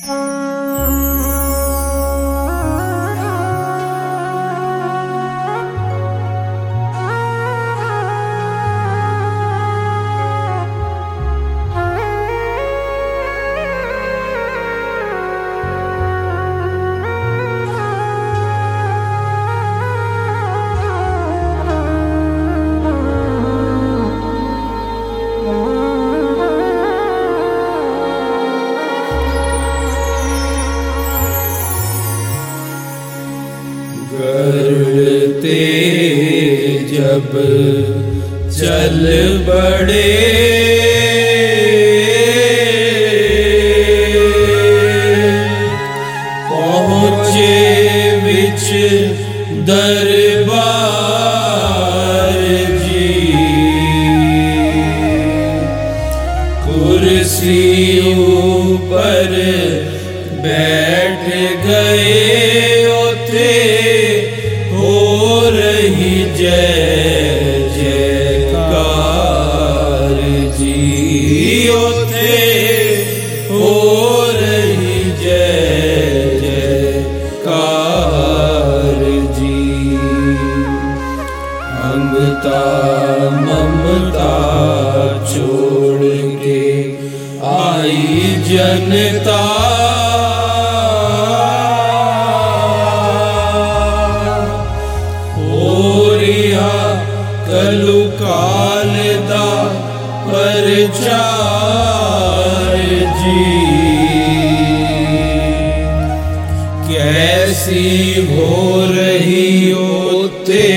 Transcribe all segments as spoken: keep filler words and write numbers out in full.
करते जब चल बड़े पहुँचे बिच दरबार जी, कुर्सी ऊपर बैठ गए ओथे हो रही जय जयकार जी, ओथे हो रही जय जयकार जी। ममता ममता छोड़ के आई जनता, कलु काल दा प्रचार जी, कैसी हो रही ओते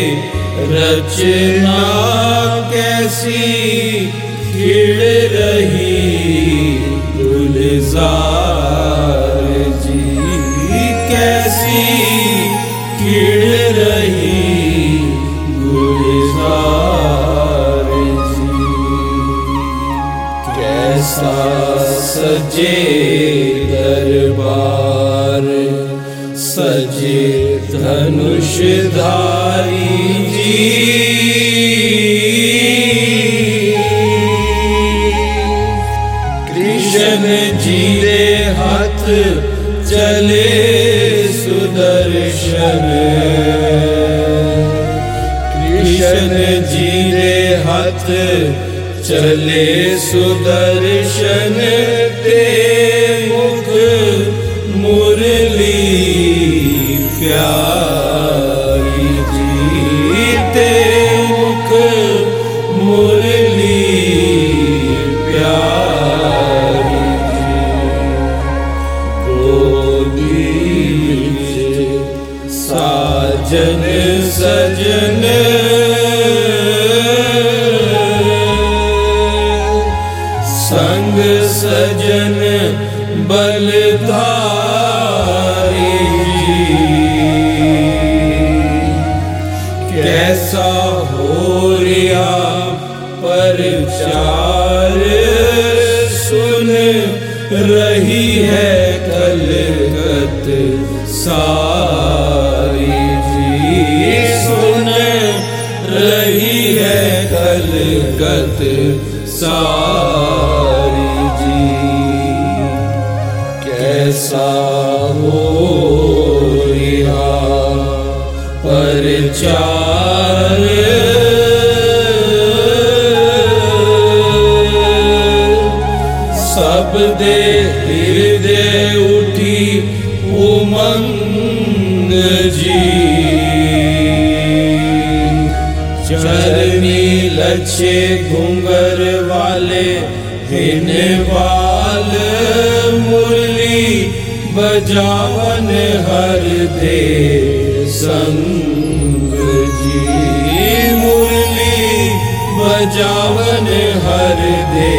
रचना, कैसी खिड़ रही गुलजार जी, कैसी खिड़ रही गुलजार जी। कैसा सजे दरबार सजे धनुषधारी जी, कृष्ण जी दे हाथ चले सुदर्शन, कृष्ण जी दे हाथ चले सुदर्शन, ते मुख मुरली प्यारी जी, ते मुख मुरली प्यारी जी। गोदी साजन सजन संग सजन बलधारी जी, कैसा हो रिया प्रचार सुन रही है कलकत सारी जी, सुन रही है कलकत सारी जी। कैसा हो रिहा प्रचार सब दे हृदय उठी उमंग जी, चरनी लच्छे घुंगर वाले हिन वाल मुरली बजावन हर दे संग जी, मुरली बजावन हर दे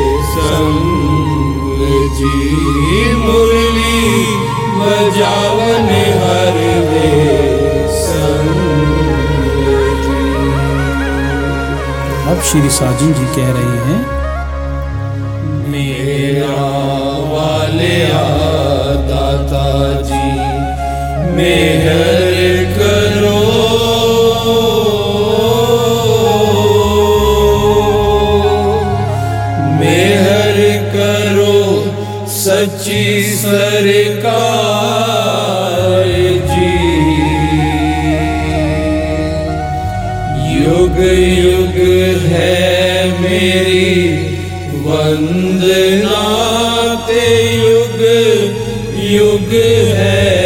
संग जी, मुरली बजावन हर दे संग जी। अब श्री साजन जी कह रहे हैं, मेरा वालिया दाता जी मेहर करो, मेहर करो सच्ची सरकार जी। युग युग है मेरी वंदना ते युग युग है